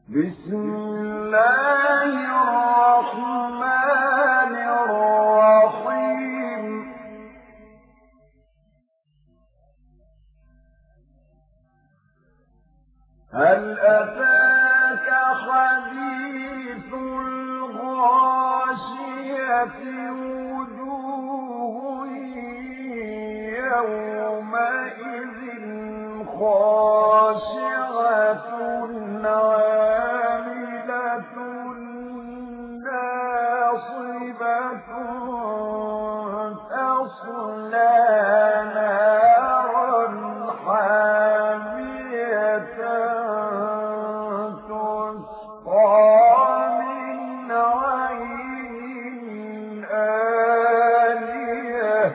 بسم الله الرحمن الرحيم. هل أتاك حديث الغاشية وجوه يومئذ خاشعة عاملة ناصبة تصلى نارا حامية تسقى من عين آنية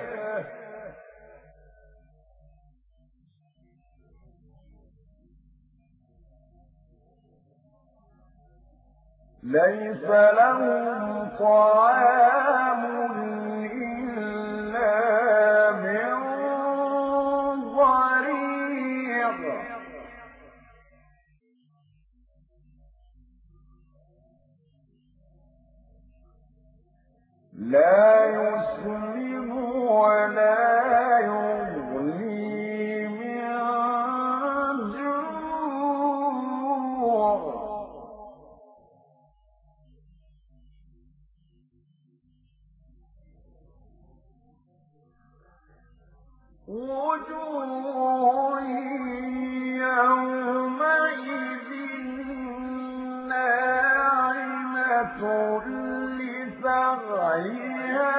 ليس لهم طعام إلا من ضريع لا يسمن ولا يغني من جوع وجوه يومئذ ناعمة لسعيها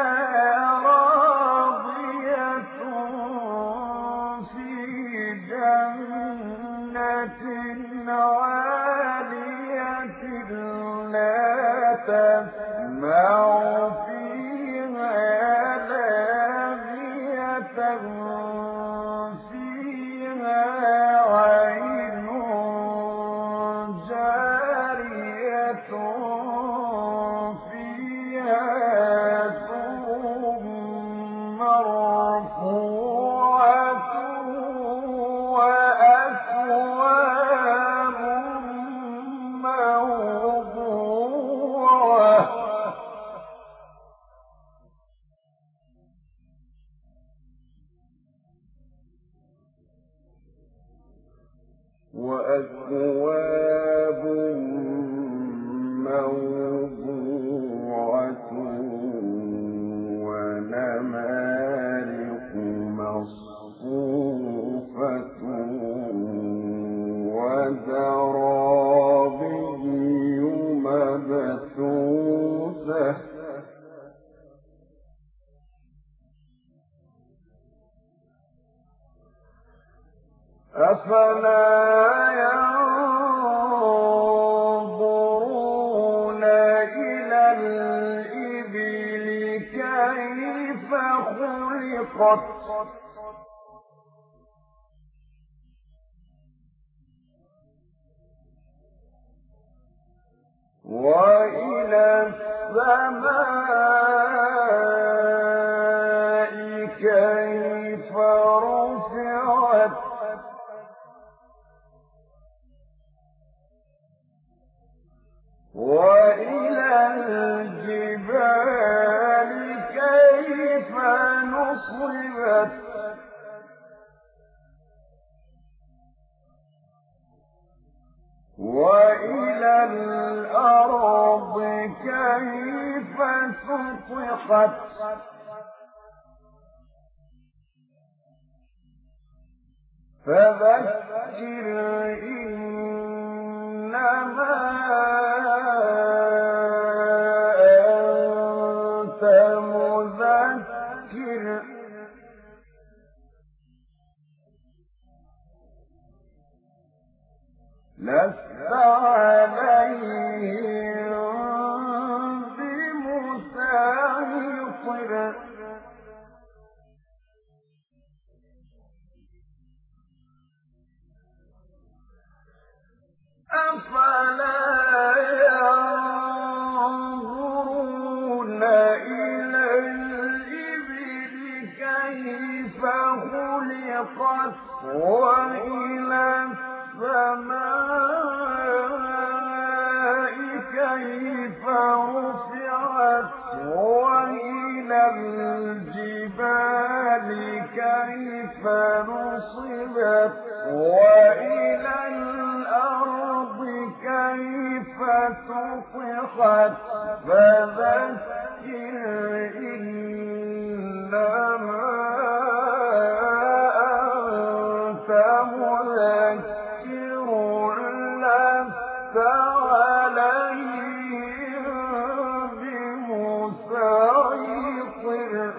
راضية في جنة عالية لا تسمع فيها لاغية فيها عين جارية فيها سرر مرفوعة وأكواب موضوعة ونمارق مصفوفة وزرابي مبثوثة أفلا ينظرون إلى الإبل كيف خلقت وإلى السماء كيف رفعت وإلى الجبال كيف نصبت وإلى الأرض كيف سطحت فذكر إنما أنت مذكر لست عليهم بمسيطر أفلا ينظرون إلى الإبل كيف خلقت وإلى السماء كيف رفعت وإلى الجبال كيف نصبت وإلى الأرض كيف سطحت فذكر إنما أنت مذكر لست عليهم بمسيطر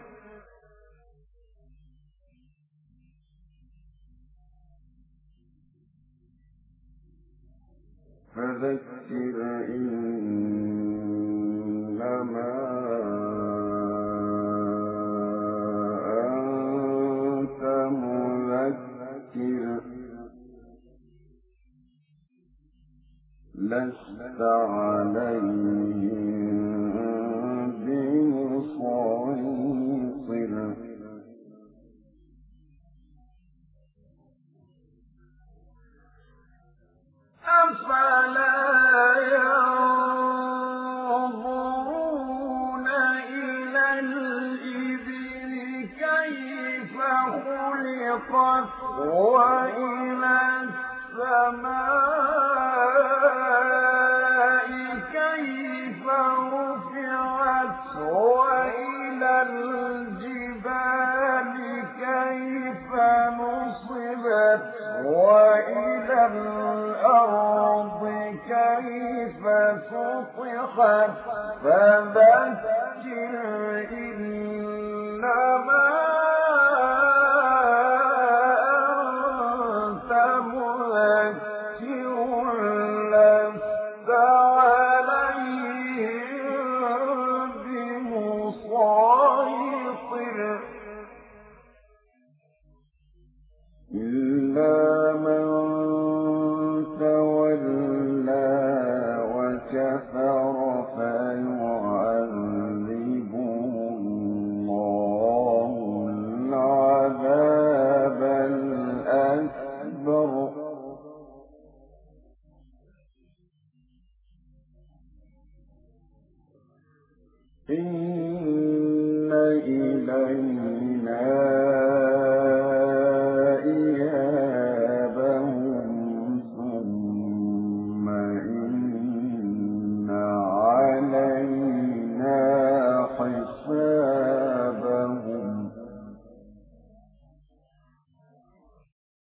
فذكر إنما أنت مذكر لست عليهم بمسيطر أفلا ينظرون إلى الإبل كيف خلقت وإلى السماء كيف رفعت وإلى الجبال كيف نصبت وإلى الأرض كيف سطحت فذكر إنما أنت مذكر لست عليهم بمسيطر إلا من تولى وكفر فيعذبه الله العذاب الأكبر إن إلينا